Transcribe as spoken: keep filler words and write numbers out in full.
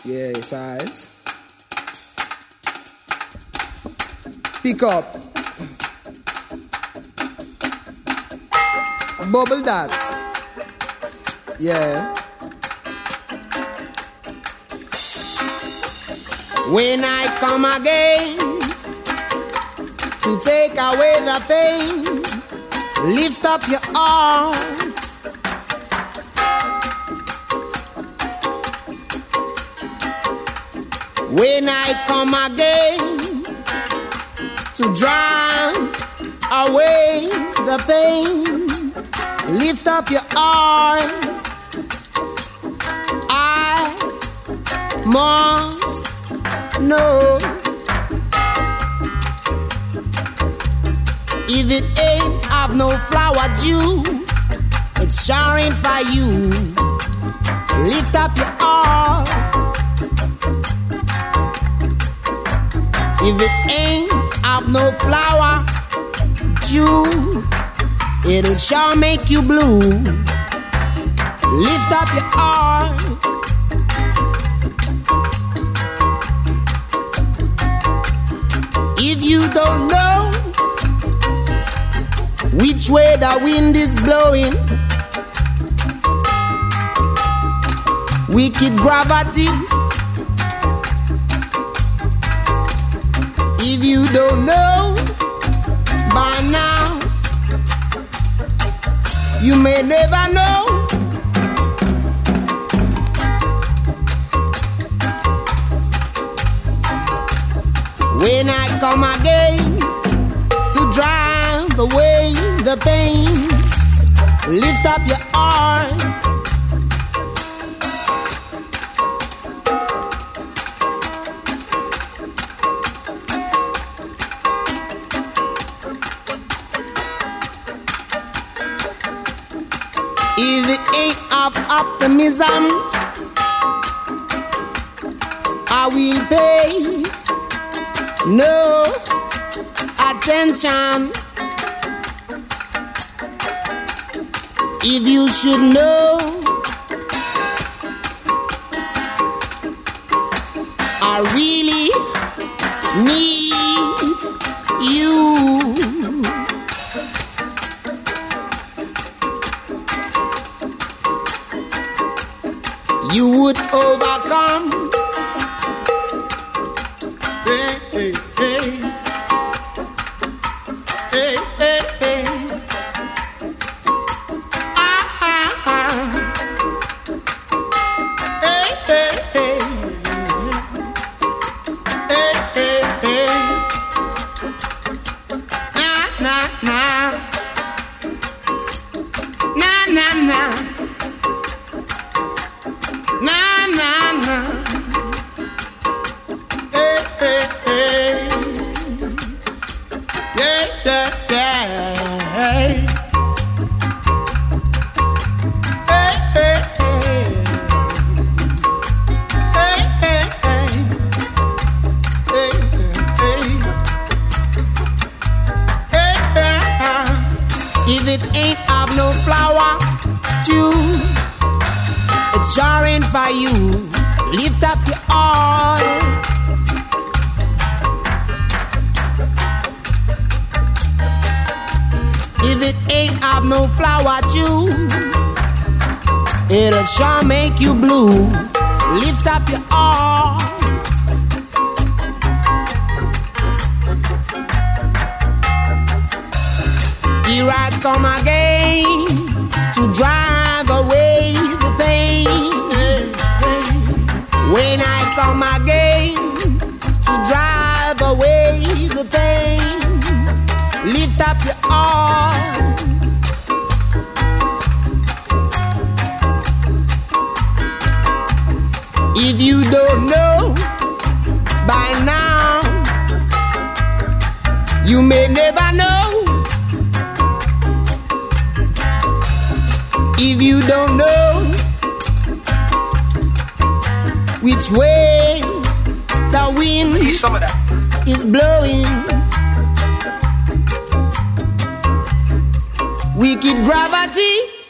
Yeah, size. Pick up. Bubble that. Yeah. When I come again to take away the pain, lift up your heart. When I come again to drive away the pain, lift up your heart. I must know if it ain't have no flower dew, it's sure ain't for you. Lift up your heart. If it ain't have no flower dew, it'll sure make you blue. Lift up your heart. If you don't know which way the wind is blowing, wicked gravity. If you don't know by now, you may never know. When I come again to drive away the pain, lift up your heart. If it ain't of optimism, I will pay no attention. If you should know, I really need you. You would overcome. Hey, hey, hey. Hey, hey, hey. Ah, ah, ah. Hey, hey, hey. Hey, hey, hey. Nah, nah, nah. Nah, nah, nah. Nah, nah, nah. Hey, hey, hey. Yeah, yeah, yeah. Hey, hey, hey, hey. Hey, hey, hey. Hey, hey, hey. Hey, hey. If it ain't have no flower, too, it's sure ain't for you. Lift up your heart. If it ain't have no flower dew, it'll sure make you blue. Lift up your heart. Here I come again to drive away the pain. When I come again to drive away the pain, lift up your heart. If you don't know by now, you may never know. If you don't know which way the wind is blowing, wicked gravity.